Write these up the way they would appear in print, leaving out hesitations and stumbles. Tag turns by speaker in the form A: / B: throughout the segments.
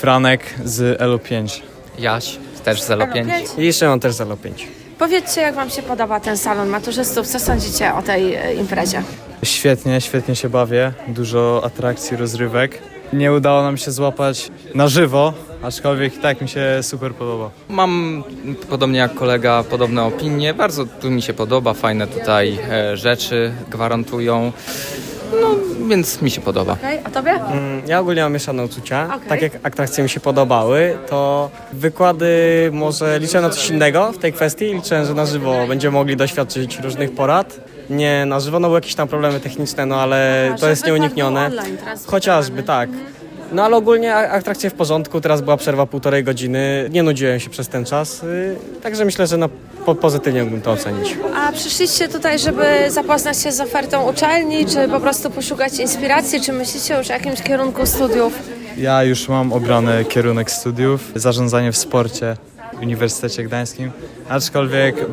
A: Franek z LO5.
B: Jaś, też z LO5.
C: I Szymon też z LO5.
D: Powiedzcie, jak wam się podoba ten salon maturzystów, co sądzicie o tej imprezie?
A: Świetnie się bawię. Dużo atrakcji, rozrywek. Nie udało nam się złapać na żywo, aczkolwiek i tak mi się super podoba.
B: Mam, podobnie jak kolega, podobne opinie. Bardzo tu mi się podoba, fajne tutaj rzeczy gwarantują. No, więc mi się podoba.
D: Okej, a tobie?
C: Ja ogólnie mam mieszane uczucia.
D: Okej.
C: Tak jak atrakcje mi się podobały, to wykłady może liczę na coś innego w tej kwestii. Liczę, że na żywo będziemy mogli doświadczyć różnych porad. Nie na żywo, no były jakieś tam problemy techniczne, no ale to
D: że
C: jest
D: wykład
C: nieuniknione.
D: był online teraz
C: Chociażby, tak. No ale ogólnie atrakcje w porządku, teraz była przerwa 1,5 godziny, nie nudziłem się przez ten czas, także myślę, że pozytywnie mógłbym to ocenić.
D: A przyszliście tutaj, żeby zapoznać się z ofertą uczelni, czy po prostu poszukać inspiracji, czy myślicie już o jakimś kierunku studiów?
A: Ja już mam obrany kierunek studiów, zarządzanie w sporcie w Uniwersytecie Gdańskim, aczkolwiek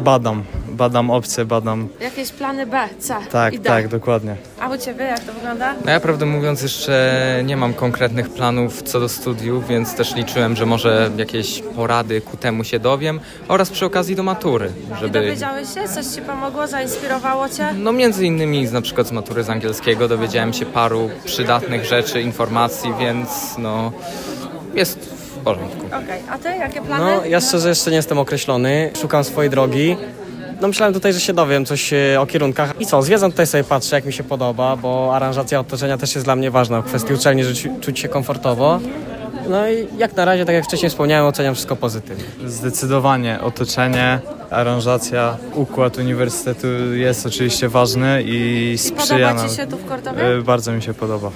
A: badam opcje,
D: Jakieś plany B, C i D?
A: Tak, dokładnie.
D: A u ciebie jak to wygląda?
B: No ja prawdę mówiąc jeszcze nie mam konkretnych planów co do studiów, więc też liczyłem, że może jakieś porady ku temu się dowiem oraz przy okazji do matury,
D: I dowiedziałeś się? Coś ci pomogło, zainspirowało cię?
B: No między innymi na przykład z matury z angielskiego dowiedziałem się paru przydatnych rzeczy, informacji, więc no jest w porządku.
D: Okej, a ty jakie plany?
C: No ja szczerze jeszcze nie jestem określony, szukam swojej drogi. No myślałem tutaj, że się dowiem coś o kierunkach. I co, zwiedzam tutaj sobie patrzę, jak mi się podoba, bo aranżacja otoczenia też jest dla mnie ważna w kwestii uczelni, że czuć się komfortowo. No i jak na razie, tak jak wcześniej wspomniałem, oceniam wszystko pozytywnie.
A: Zdecydowanie otoczenie, aranżacja, układ uniwersytetu jest oczywiście ważny i sprzyja
D: Podoba
A: nam.
D: ci się tu w Kordowie?
A: Bardzo mi się podoba.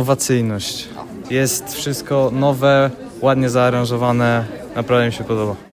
A: Innowacyjność. Jest wszystko nowe, ładnie zaaranżowane, naprawdę mi się podoba.